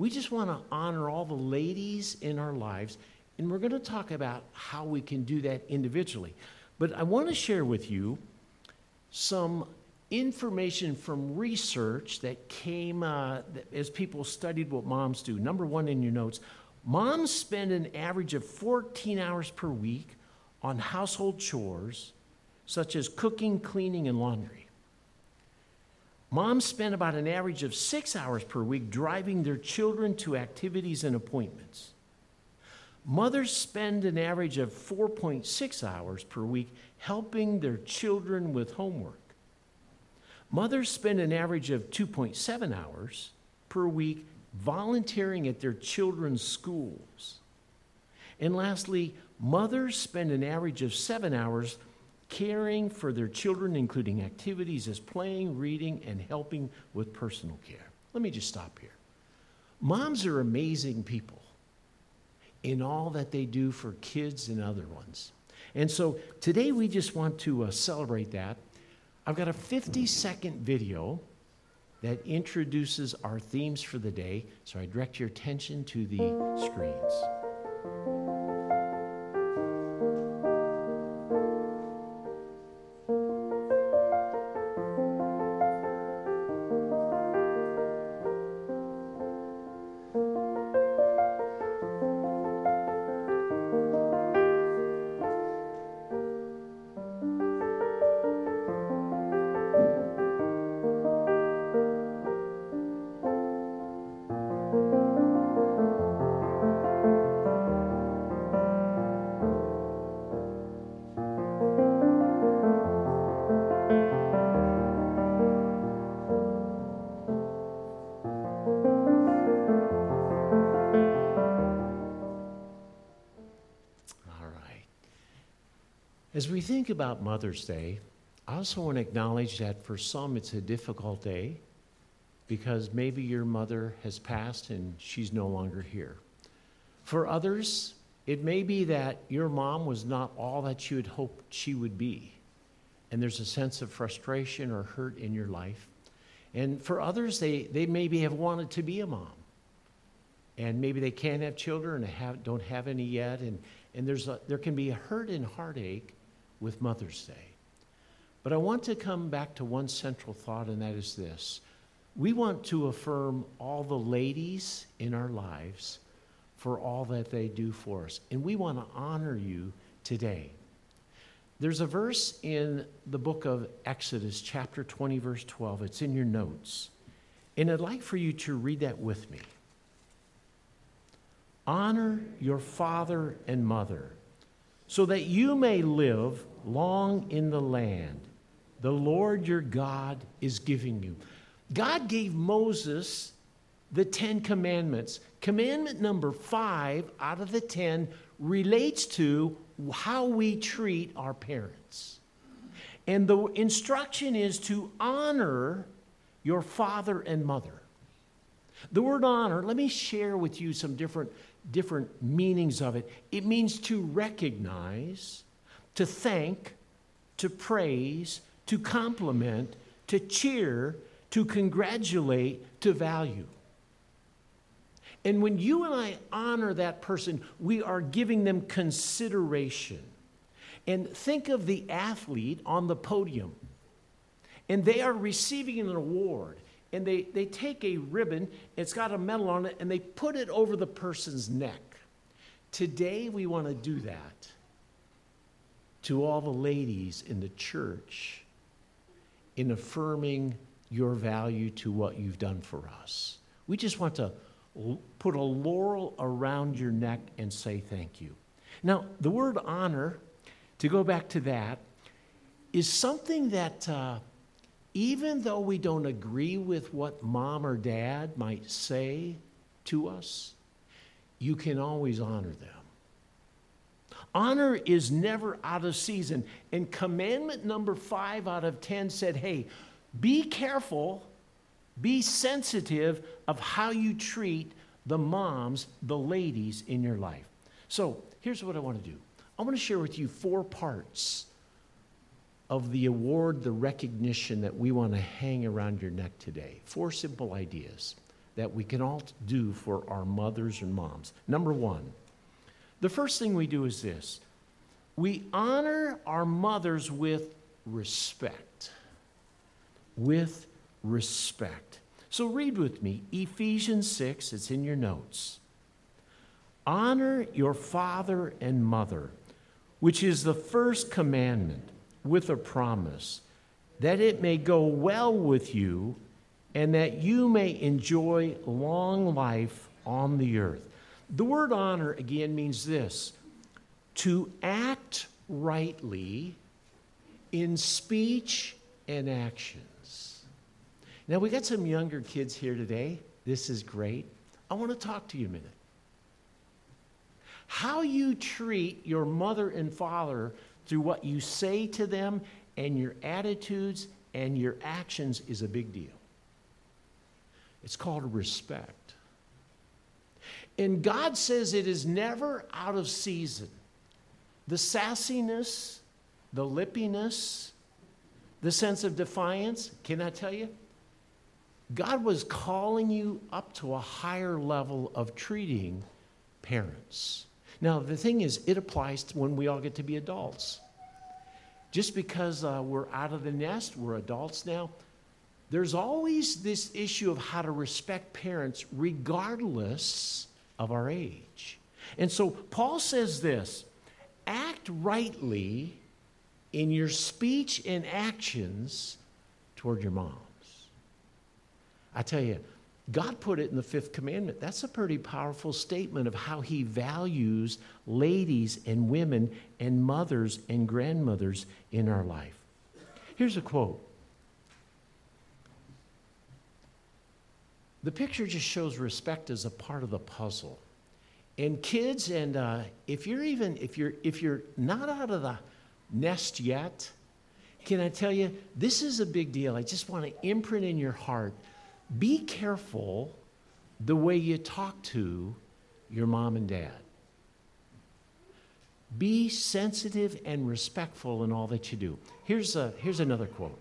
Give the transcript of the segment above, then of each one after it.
We just want to honor all the ladies in our lives, and we're going to talk about how we can do that individually. But I want to share with you some information from research that came as people studied what moms do. Number one in your notes, moms spend an average of 14 hours per week on household chores, such as cooking, cleaning, and laundry. Moms spend about an average of 6 hours per week driving their children to activities and appointments. Mothers spend an average of 4.6 hours per week helping their children with homework. Mothers spend an average of 2.7 hours per week volunteering at their children's schools. And lastly, mothers spend an average of 7 hours caring for their children, including activities as playing, reading, and helping with personal care. Let me just stop here. Moms are amazing people in all that they do for kids and other ones. And so today we just want to celebrate that. I've got a 50-second video that introduces our themes for the day, so I direct your attention to the screens. As we think about Mother's Day, I also want to acknowledge that for some it's a difficult day because maybe your mother has passed and she's no longer here. For others, it may be that your mom was not all that you had hoped she would be, and there's a sense of frustration or hurt in your life. And for others, they maybe have wanted to be a mom, and maybe they can't have children and don't have any yet, and there can be a hurt and heartache with Mother's Day. But I want to come back to one central thought, and that is this. We want to affirm all the ladies in our lives for all that they do for us, and we want to honor you today. There's a verse in the book of Exodus, chapter 20, verse 12. It's in your notes, and I'd like for you to read that with me. Honor your father and mother, so that you may live long in the land the Lord your God is giving you. God gave Moses the 10 commandments. Commandment number 5 out of the 10 relates to how we treat our parents. And the instruction is to honor your father and mother. The word honor, let me share with you some different meanings of it. It means to recognize, to thank, to praise, to compliment, to cheer, to congratulate, to value. And when you and I honor that person, we are giving them consideration. And think of the athlete on the podium, and they are receiving an award. And they take a ribbon, it's got a medal on it, and they put it over the person's neck. Today, we want to do that to all the ladies in the church in affirming your value to what you've done for us. We just want to put a laurel around your neck and say thank you. Now, the word honor, to go back to that, is something that even though we don't agree with what mom or dad might say to us, you can always honor them. Honor is never out of season. And commandment number 5 out of 10 said, hey, be careful, be sensitive of how you treat the moms, the ladies in your life. So here's what I want to do. I want to share with you 4 parts of the award, the recognition that we want to hang around your neck today. 4 simple ideas. that we can all do for our mothers and moms. Number one, the first thing we do is this. We honor our mothers with respect. With respect. So read with me, Ephesians 6, it's in your notes. Honor your father and mother, which is the first commandment, with a promise, that it may go well with you and that you may enjoy long life on the earth. The word honor, again, means this: to act rightly in speech and actions. Now, we got some younger kids here today. This is great. I want to talk to you a minute. How you treat your mother and father through what you say to them and your attitudes and your actions is a big deal. It's called respect. And God says it is never out of season. The sassiness, the lippiness, the sense of defiance, can I tell you? God was calling you up to a higher level of treating parents. Now, the thing is, it applies to when we all get to be adults. Just because we're out of the nest, we're adults now, there's always this issue of how to respect parents regardless of our age. And so Paul says this: act rightly in your speech and actions toward your moms. I tell you, God put it in the fifth commandment. That's a pretty powerful statement of how he values ladies and women and mothers and grandmothers in our life. Here's a quote. The picture just shows respect as a part of the puzzle. And kids, and if you're not out of the nest yet, can I tell you, this is a big deal. I just want to imprint in your heart. Be careful the way you talk to your mom and dad. Be sensitive and respectful in all that you do. Here's another quote.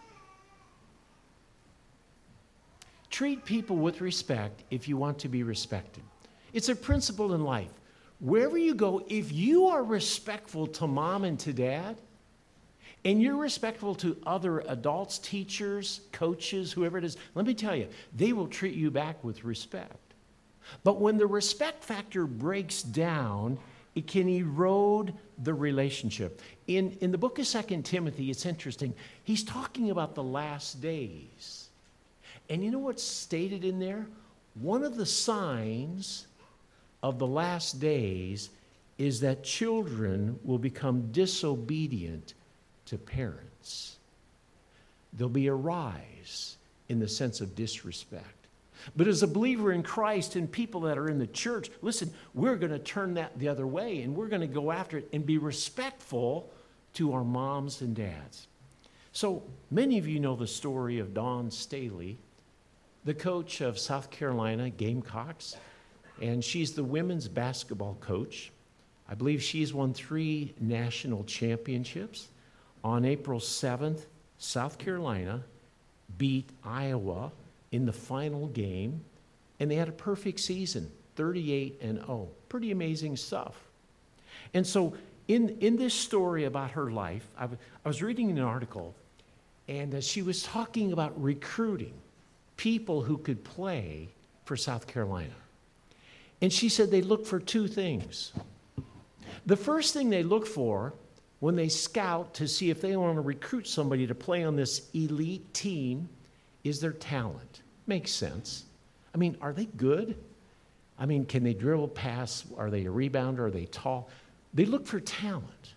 Treat people with respect if you want to be respected. It's a principle in life. Wherever you go, if you are respectful to mom and to dad, and you're respectful to other adults, teachers, coaches, whoever it is, let me tell you, they will treat you back with respect. But when the respect factor breaks down, it can erode the relationship. In the book of 2 Timothy, it's interesting. He's talking about the last days. And you know what's stated in there? One of the signs of the last days is that children will become disobedient to parents. There'll be a rise in the sense of disrespect. But as a believer in Christ and people that are in the church, listen, we're going to turn that the other way and we're going to go after it and be respectful to our moms and dads. So many of you know the story of Dawn Staley, the coach of South Carolina Gamecocks, and she's the women's basketball coach. I believe she's won 3 national championships. On April 7th, South Carolina beat Iowa in the final game, and they had a perfect season, 38-0. Pretty amazing stuff. And so in this story about her life, I was reading an article, and she was talking about recruiting people who could play for South Carolina. And she said they look for 2 things. The first thing they look for when they scout to see if they want to recruit somebody to play on this elite team is their talent. Makes sense. I mean, are they good? I mean, can they dribble, pass? Are they a rebounder? Are they tall? They look for talent.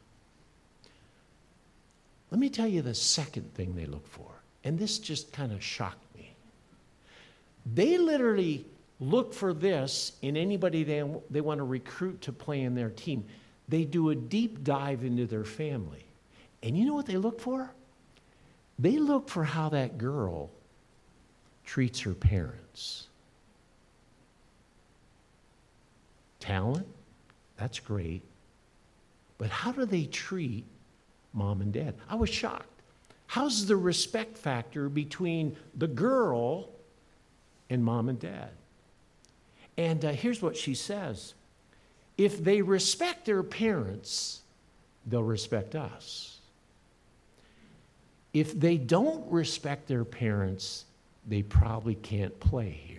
Let me tell you the second thing they look for, and this just kind of shocked me. They literally look for this in anybody they want to recruit to play in their team. They do a deep dive into their family. And you know what they look for? They look for how that girl treats her parents. Talent, that's great. But how do they treat mom and dad? I was shocked. How's the respect factor between the girl and mom and dad. And here's what she says. If they respect their parents, they'll respect us. If they don't respect their parents, they probably can't play here.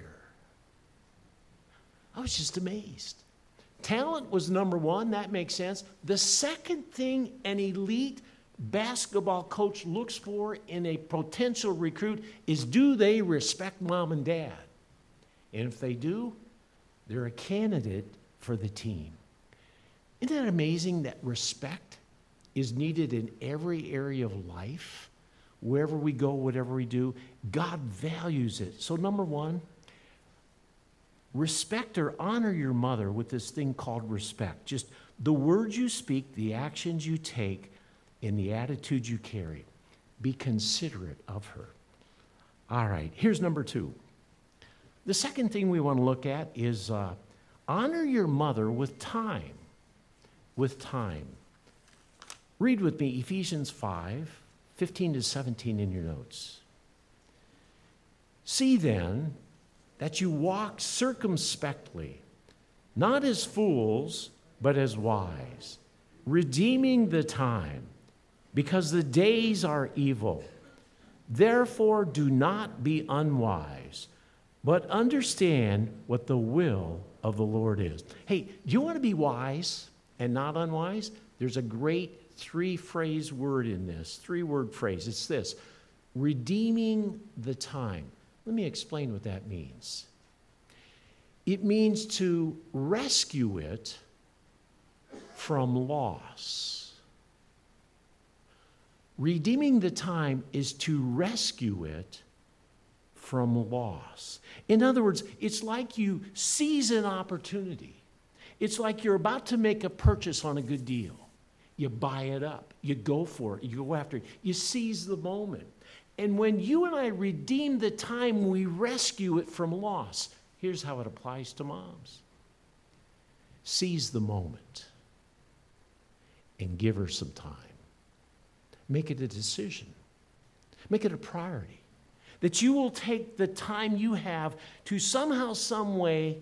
I was just amazed. Talent was number one. That makes sense. The second thing an elite basketball coach looks for in a potential recruit is, do they respect mom and dad? And if they do, they're a candidate for the team. Isn't that amazing that respect is needed in every area of life? Wherever we go, whatever we do, God values it. So number one, respect or honor your mother with this thing called respect. Just the words you speak, the actions you take, and the attitude you carry. Be considerate of her. All right, here's number two. The second thing we want to look at is honor your mother with time. With time. Read with me Ephesians 5:15 to 17 in your notes. See then that you walk circumspectly, not as fools, but as wise, redeeming the time, because the days are evil. Therefore do not be unwise, but understand what the will of the Lord is. Hey, do you want to be wise and not unwise? There's a great three-phrase word in this, three-word phrase. It's this: redeeming the time. Let me explain what that means. It means to rescue it from loss. Redeeming the time is to rescue it from loss. In other words, it's like you seize an opportunity. It's like you're about to make a purchase on a good deal. You buy it up. You go for it. You go after it. You seize the moment. And when you and I redeem the time, we rescue it from loss. Here's how it applies to moms. Seize the moment and give her some time. Make it a decision. Make it a priority. That you will take the time you have to somehow, some way,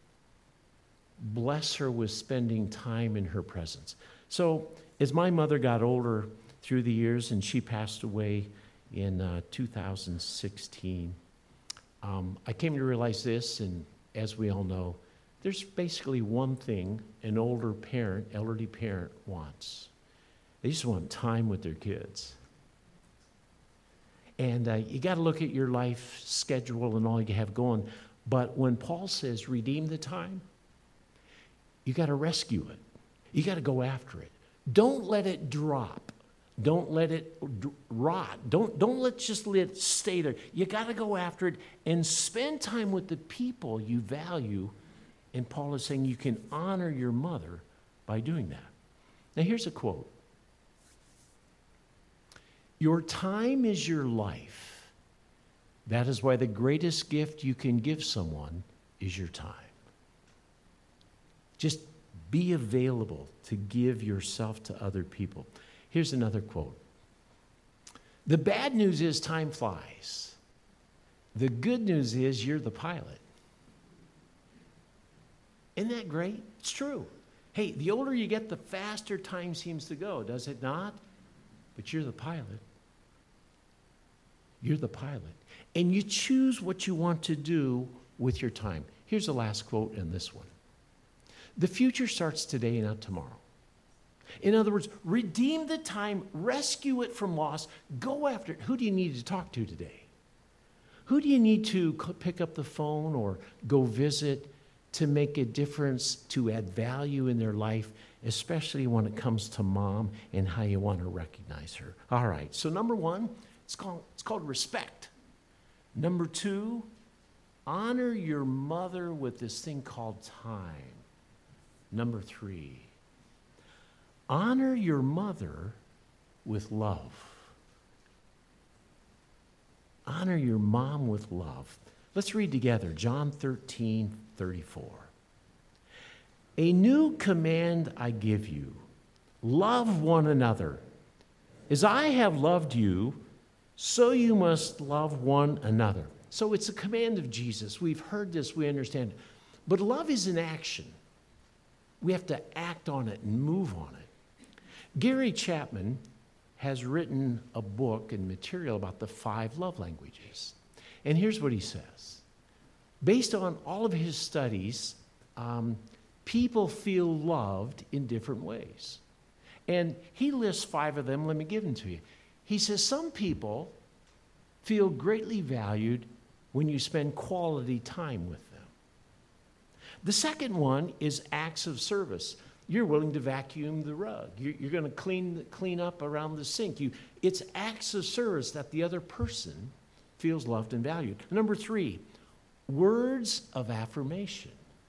bless her with spending time in her presence. So, as my mother got older through the years, and she passed away in 2016, I came to realize this, and as we all know, there's basically one thing an elderly parent wants. They just want time with their kids. And you got to look at your life schedule and all you have going. But when Paul says redeem the time, you got to rescue it. You got to go after it. Don't let it drop. Don't let it rot. Don't let it stay there. You got to go after it and spend time with the people you value. And Paul is saying you can honor your mother by doing that. Now here's a quote. Your time is your life. That is why the greatest gift you can give someone is your time. Just be available to give yourself to other people. Here's another quote. The bad news is time flies. The good news is you're the pilot. Isn't that great? It's true. Hey, the older you get, the faster time seems to go, does it not? But you're the pilot. You're the pilot. And you choose what you want to do with your time. Here's the last quote in this one. The future starts today, not tomorrow. In other words, redeem the time, rescue it from loss, go after it. Who do you need to talk to today? Who do you need to pick up the phone or go visit to make a difference, to add value in their life, especially when it comes to mom and how you want to recognize her? All right, so number one, it's called respect. Number two, honor your mother with this thing called time. Number three, honor your mother with love. Honor your mom with love. Let's read together John 13:34. A new command I give you, love one another. As I have loved you, so you must love one another. So it's a command of Jesus. We've heard this, we understand it. But love is an action. We have to act on it and move on it. Gary Chapman has written a book and material about the 5 love languages. And here's what he says. Based on all of his studies, people feel loved in different ways. And he lists 5 of them. Let me give them to you. He says some people feel greatly valued when you spend quality time with them. The second one is acts of service. You're willing to vacuum the rug. You're going to clean up around the sink. It's acts of service that the other person feels loved and valued. Number 3, words of affirmation.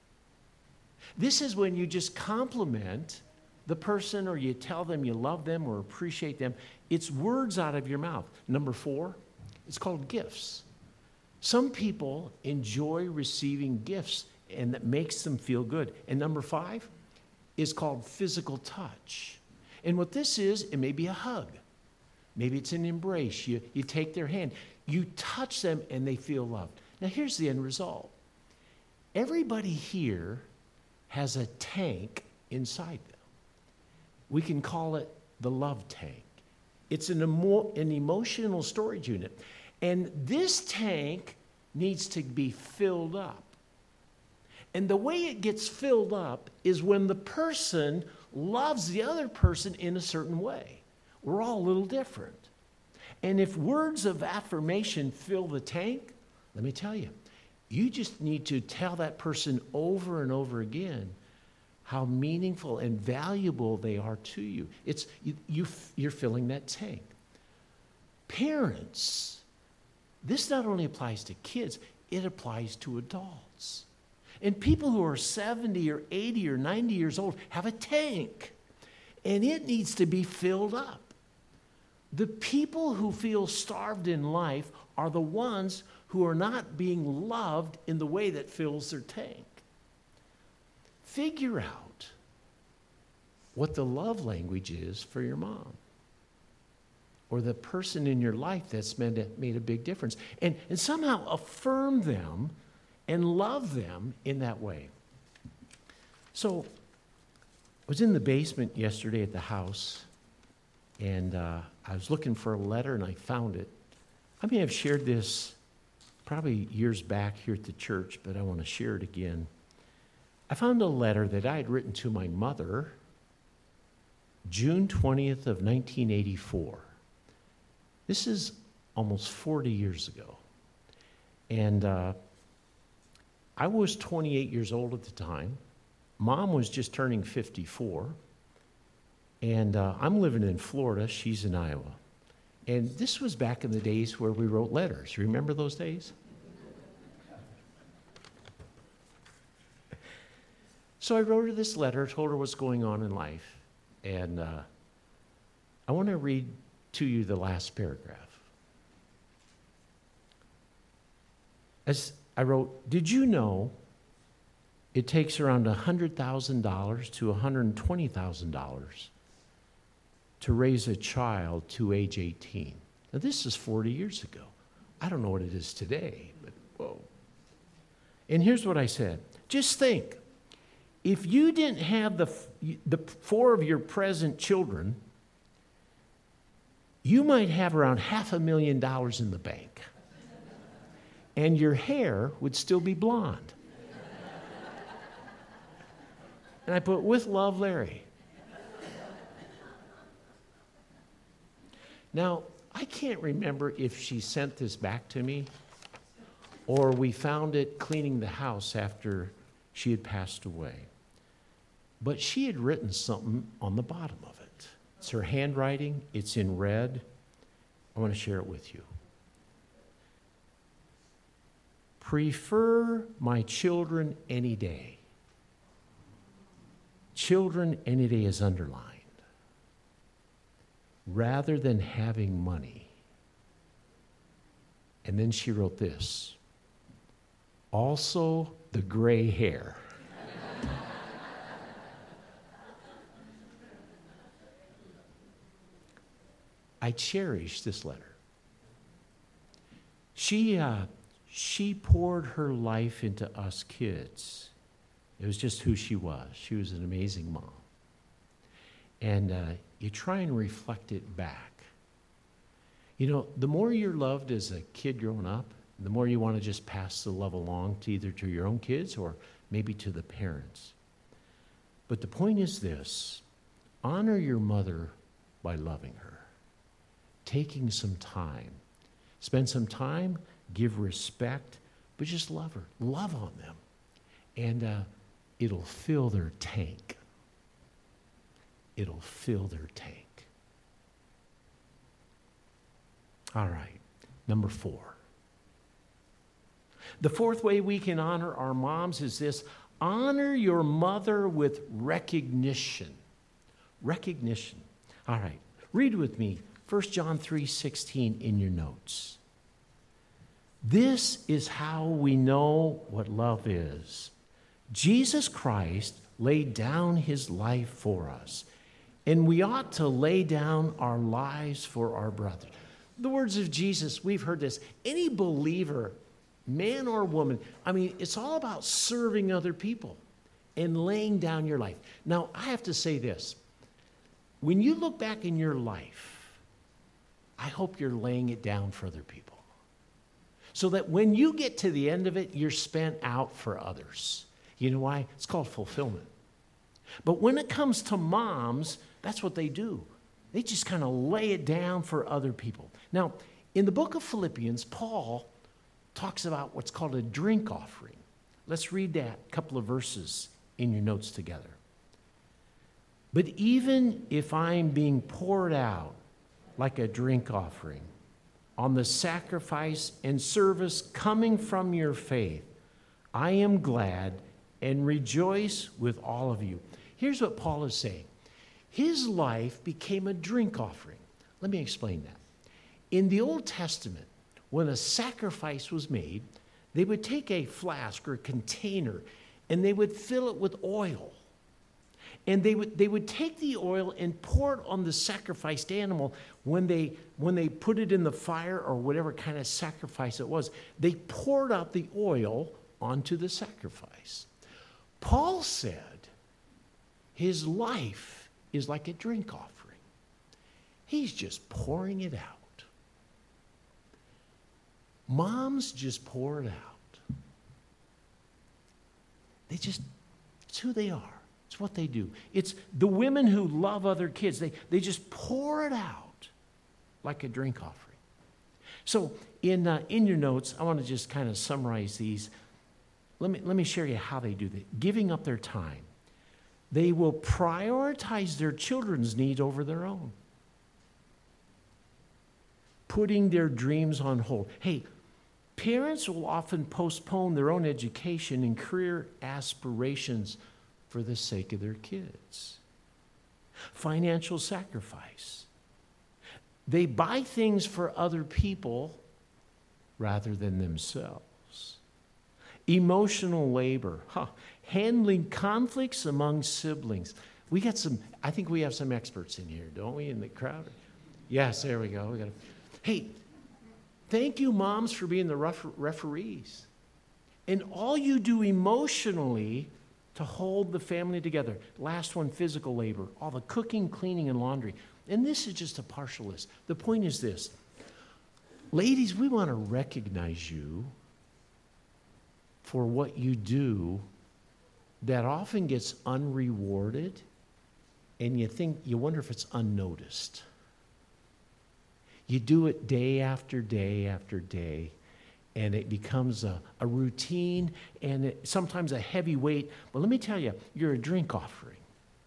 This is when you just compliment the person or you tell them you love them or appreciate them. It's words out of your mouth. Number 4, it's called gifts. Some people enjoy receiving gifts and that makes them feel good. And number 5 is called physical touch. And what this is, it may be a hug. Maybe it's an embrace. You take their hand. You touch them and they feel loved. Now here's the end result. Everybody here has a tank inside them. We can call it the love tank. It's an emotional storage unit. And this tank needs to be filled up. And the way it gets filled up is when the person loves the other person in a certain way. We're all a little different. And if words of affirmation fill the tank, let me tell you, you just need to tell that person over and over again how meaningful and valuable they are to you. You're filling that tank. Parents, this not only applies to kids, it applies to adults. And people who are 70 or 80 or 90 years old have a tank, and it needs to be filled up. The people who feel starved in life are the ones who are not being loved in the way that fills their tank. Figure out what the love language is for your mom or the person in your life that's made a big difference, and somehow affirm them and love them in that way. So I was in the basement yesterday at the house, and I was looking for a letter, and I found it. I may have shared this probably years back here at the church, but I want to share it again. I found a letter that I had written to my mother June 20th of 1984. This is almost 40 years ago. And I was 28 years old at the time. Mom was just turning 54. And I'm living in Florida. She's in Iowa. And this was back in the days where we wrote letters. Remember those days? So I wrote her this letter, told her what's going on in life. And I want to read to you the last paragraph. As I wrote, did you know it takes around $100,000 to $120,000 to raise a child to age 18? Now, this is 40 years ago. I don't know what it is today, but whoa. And here's what I said. Just think, if you didn't have the 4 of your present children, you might have around $500,000 in the bank. And your hair would still be blonde. And I put, with love, Larry. Now, I can't remember if she sent this back to me or we found it cleaning the house after she had passed away. But she had written something on the bottom of it. It's her handwriting. It's in red. I want to share it with you. Prefer my children any day. Children any day is underlined. Rather than having money. And then she wrote this. Also the gray hair. I cherish this letter. She she poured her life into us kids. It was just who she was. She was an amazing mom. And you try and reflect it back. You know, the more you're loved as a kid growing up, the more you want to just pass the love along to either to your own kids or maybe to the parents. But the point is this: honor your mother by loving her, taking some time. Spend some time, give respect, but just love her. Love on them. And it'll fill their tank. It'll fill their tank. All right, number 4. The fourth way we can honor our moms is this: honor your mother with recognition. Recognition. All right, read with me 1 John 3:16 in your notes. This is how we know what love is. Jesus Christ laid down his life for us, and we ought to lay down our lives for our brothers. The words of Jesus, we've heard this. Any believer, man or woman, I mean, it's all about serving other people and laying down your life. Now, I have to say this. When you look back in your life, I hope you're laying it down for other people, so that when you get to the end of it, you're spent out for others. You know why? It's called fulfillment. But when it comes to moms, that's what they do. They just kind of lay it down for other people. Now, in the book of Philippians, Paul talks about what's called a drink offering. Let's read that couple of verses in your notes together. But even if I'm being poured out like a drink offering on the sacrifice and service coming from your faith, I am glad and rejoice with all of you. Here's what Paul is saying. His life became a drink offering. Let me explain that. In the Old Testament, when a sacrifice was made, they would take a flask or a container and they would fill it with oil. And they would take the oil and pour it on the sacrificed animal when they put it in the fire or whatever kind of sacrifice it was. They poured out the oil onto the sacrifice. Paul said his life is like a drink offering. He's just pouring it out. Moms just pour it out. It's who they are. It's what they do. It's the women who love other kids. They just pour it out like a drink offering. So in your notes, I want to just kind of summarize these. Let me share you how they do that. Giving up their time. They will prioritize their children's needs over their own. Putting their dreams on hold. Hey, parents will often postpone their own education and career aspirations for the sake of their kids. Financial sacrifice. They buy things for other people rather than themselves. Emotional labor. Handling conflicts among siblings. I think we have some experts in here, don't we, in the crowd? Yes, there we go. Hey, thank you, moms, for being the referees. And all you do emotionally to hold the family together. Last one, physical labor. All the cooking, cleaning, and laundry. And this is just a partial list. The point is this. Ladies, we want to recognize you for what you do that often gets unrewarded, and you wonder if it's unnoticed. You do it day after day after day, and it becomes a routine and sometimes a heavy weight. But let me tell you, you're a drink offering.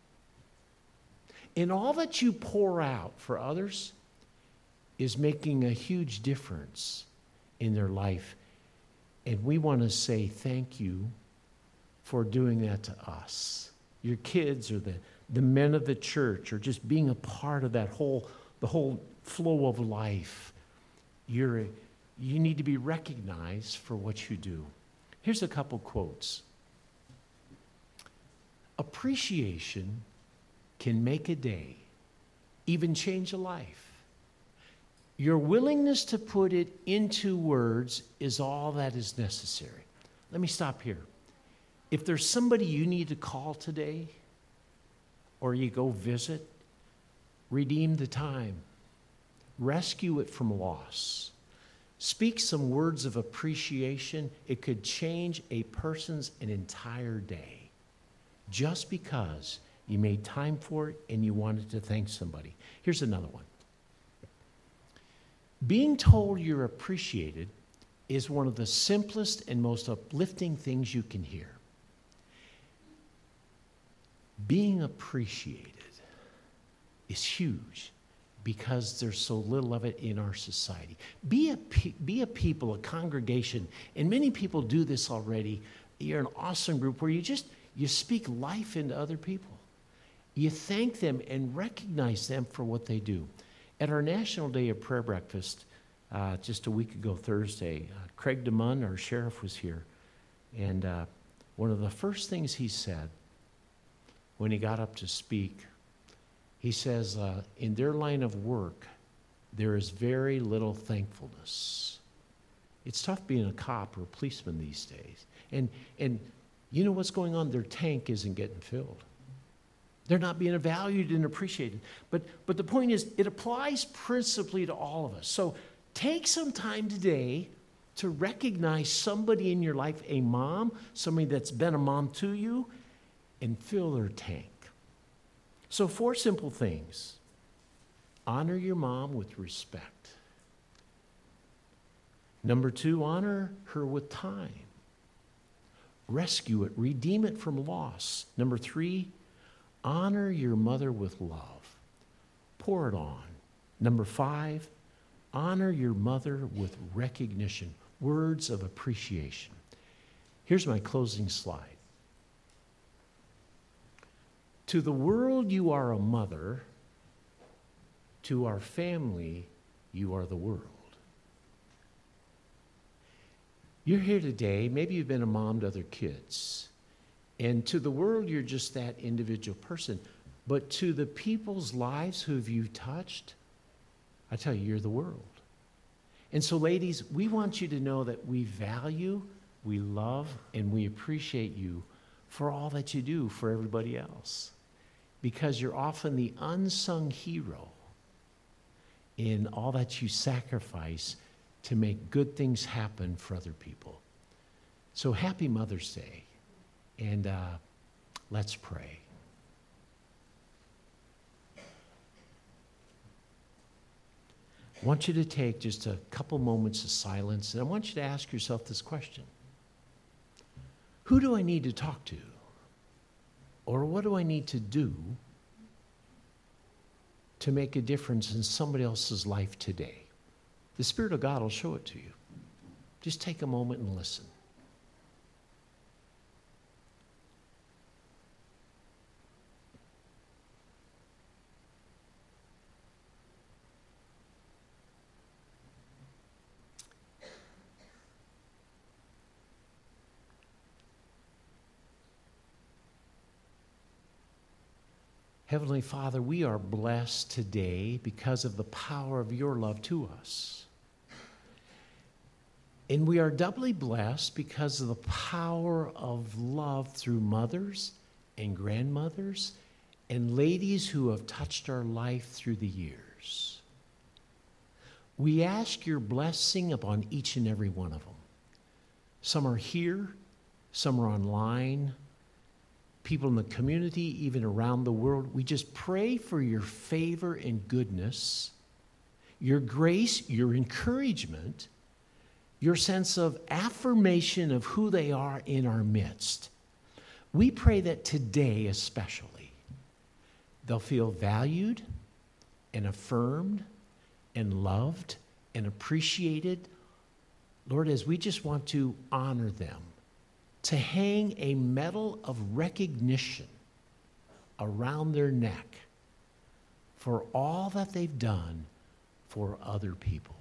And all that you pour out for others is making a huge difference in their life. And we want to say thank you for doing that to us. Your kids or the men of the church, or just being a part of the whole flow of life. You need to be recognized for what you do. Here's a couple quotes. Appreciation can make a day, even change a life. Your willingness to put it into words is all that is necessary. Let me stop here. If there's somebody you need to call today, or you go visit, redeem the time. Rescue it from loss. Speak some words of appreciation. It could change a person's an entire day just because you made time for it and you wanted to thank somebody. Here's another one. Being told you're appreciated is one of the simplest and most uplifting things you can hear. Being appreciated is huge because there's so little of it in our society. Be a people, a congregation, and many people do this already. You're an awesome group where you speak life into other people. You thank them and recognize them for what they do. At our National Day of Prayer Breakfast, just a week ago Thursday, Craig DeMunn, our sheriff, was here. And one of the first things he said when he got up to speak, he says, in their line of work, there is very little thankfulness. It's tough being a cop or a policeman these days. And you know what's going on? Their tank isn't getting filled. They're not being valued and appreciated. But the point is, it applies principally to all of us. So take some time today to recognize somebody in your life, a mom, somebody that's been a mom to you, and fill their tank. So 4 simple things. Honor your mom with respect. Number 2, honor her with time. Rescue it, redeem it from loss. Number 3, honor your mother with love. Pour it on. Number 5, honor your mother with recognition, words of appreciation. Here's my closing slide. To the world, you are a mother. To our family, you are the world. You're here today. Maybe you've been a mom to other kids. And to the world, you're just that individual person. But to the people's lives who you touched, I tell you, you're the world. And so, ladies, we want you to know that we value, we love, and we appreciate you for all that you do for everybody else. Because you're often the unsung hero in all that you sacrifice to make good things happen for other people. So happy Mother's Day, and let's pray. I want you to take just a couple moments of silence, and I want you to ask yourself this question. Who do I need to talk to? Or what do I need to do to make a difference in somebody else's life today? The Spirit of God will show it to you. Just take a moment and listen. Heavenly Father, we are blessed today because of the power of your love to us. And we are doubly blessed because of the power of love through mothers and grandmothers and ladies who have touched our life through the years. We ask your blessing upon each and every one of them. Some are here, some are online, people in the community, even around the world. We just pray for your favor and goodness, your grace, your encouragement, your sense of affirmation of who they are in our midst. We pray that today especially, they'll feel valued and affirmed and loved and appreciated. Lord, as we just want to honor them, to hang a medal of recognition around their neck for all that they've done for other people.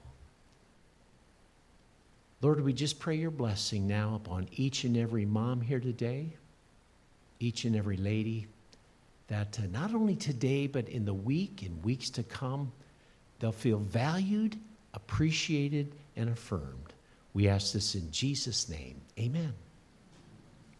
Lord, we just pray your blessing now upon each and every mom here today, each and every lady, that not only today, but in the week and weeks to come, they'll feel valued appreciated and affirmed. We ask this in Jesus' name. Amen.